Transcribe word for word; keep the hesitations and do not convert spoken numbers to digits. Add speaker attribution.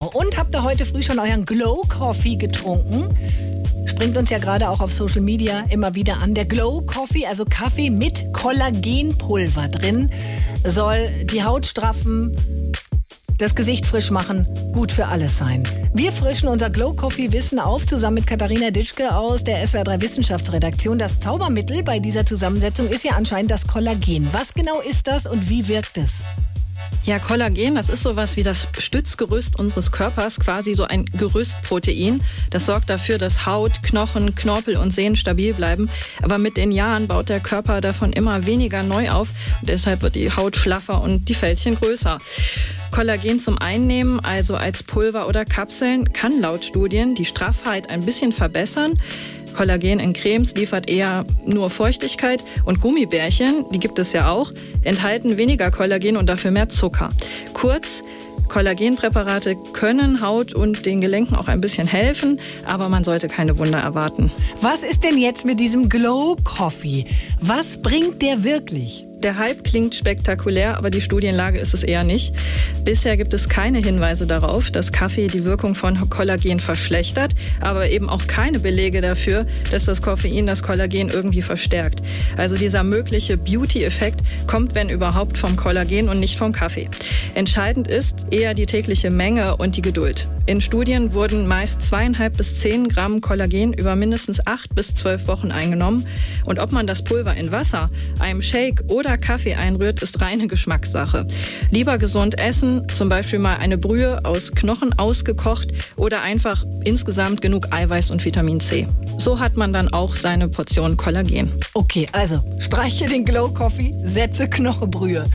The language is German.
Speaker 1: Und habt ihr heute früh schon euren Glow Coffee getrunken? Springt uns ja gerade auch auf Social Media immer wieder an. Der Glow Coffee, also Kaffee mit Kollagenpulver drin, soll die Haut straffen, das Gesicht frisch machen, gut für alles sein. Wir frischen unser Glow Coffee Wissen auf, zusammen mit Katharina Ditschke aus der S W R drei Wissenschaftsredaktion. Das Zaubermittel bei dieser Zusammensetzung ist ja anscheinend das Kollagen. Was genau ist das und wie wirkt es?
Speaker 2: Ja, Kollagen, das ist sowas wie das Stützgerüst unseres Körpers, quasi so ein Gerüstprotein. Das sorgt dafür, dass Haut, Knochen, Knorpel und Sehnen stabil bleiben. Aber mit den Jahren baut der Körper davon immer weniger neu auf. Und deshalb wird die Haut schlaffer und die Fältchen größer. Kollagen zum Einnehmen, also als Pulver oder Kapseln, kann laut Studien die Straffheit ein bisschen verbessern. Kollagen in Cremes liefert eher nur Feuchtigkeit und Gummibärchen, die gibt es ja auch, enthalten weniger Kollagen und dafür mehr Zucker. Kurz, Kollagenpräparate können Haut und den Gelenken auch ein bisschen helfen, aber man sollte keine Wunder erwarten.
Speaker 1: Was ist denn jetzt mit diesem Glow Coffee? Was bringt der wirklich?
Speaker 2: Der Hype klingt spektakulär, aber die Studienlage ist es eher nicht. Bisher gibt es keine Hinweise darauf, dass Kaffee die Wirkung von Kollagen verschlechtert, aber eben auch keine Belege dafür, dass das Koffein das Kollagen irgendwie verstärkt. Also dieser mögliche Beauty-Effekt kommt, wenn überhaupt, vom Kollagen und nicht vom Kaffee. Entscheidend ist eher die tägliche Menge und die Geduld. In Studien wurden meist zweieinhalb bis zehn Gramm Kollagen über mindestens acht bis zwölf Wochen eingenommen. Und ob man das Pulver in Wasser, einem Shake oder Kaffee einrührt, ist reine Geschmackssache. Lieber gesund essen, zum Beispiel mal eine Brühe aus Knochen ausgekocht oder einfach insgesamt genug Eiweiß und Vitamin C. So hat man dann auch seine Portion Kollagen.
Speaker 1: Okay, also streiche den Glow Coffee, setze Knochenbrühe.